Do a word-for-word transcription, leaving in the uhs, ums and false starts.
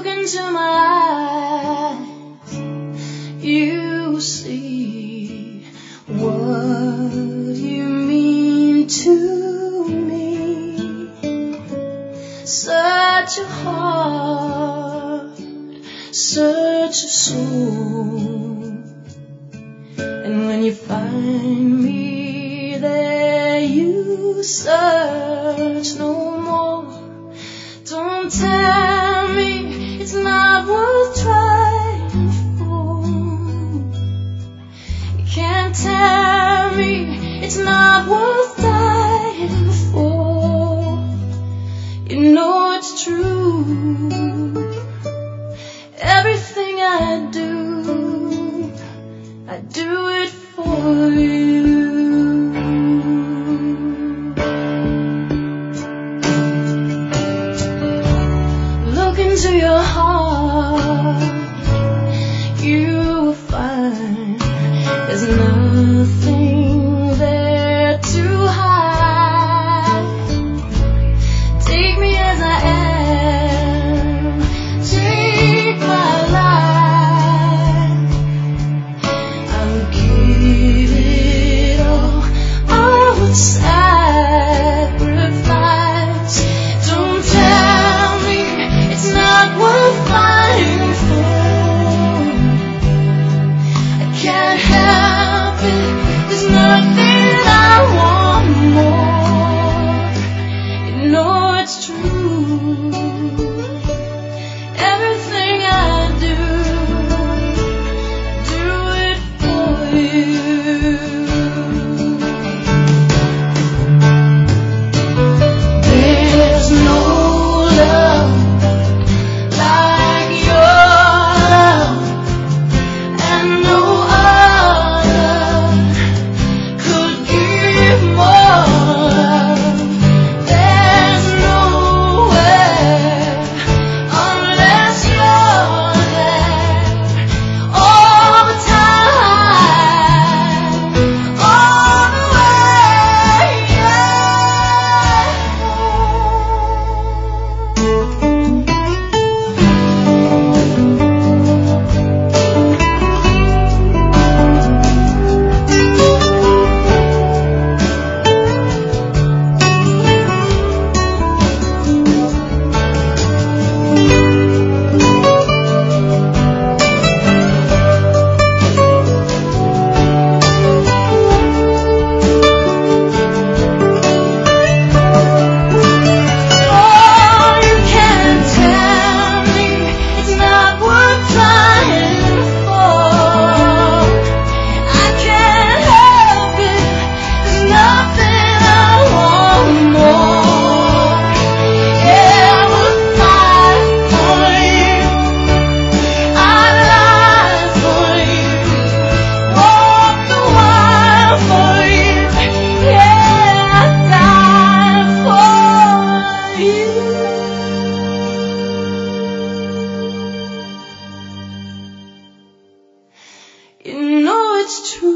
look into my eyes, you see what you mean to me. Such a heart, such a soul, and when you find me there, you search no more. Don't tell me it's not worth trying for. You can't tell me it's not worth dying for. You know it's true. Everything I do, I do it for you. To your heart, you will find there's nothing there to hide. Take me as I am, take my life. I'll give it all, I would sacrifice. Don't tell me it's not worth fighting for. I can't help it, there's nothing I want more. You know it's true. Everything I do, I do it for you. There's no love like your love, and no other could give more love. There's nowhere unless you're there all the time, all the way, yeah. Oh, you can't tell me it's not worth trying for. I can't help it, there's nothing I want more. Yeah, I would fight for you, I'd lie for you, walk the while for you. Yeah, I'd die for you. You know it's true.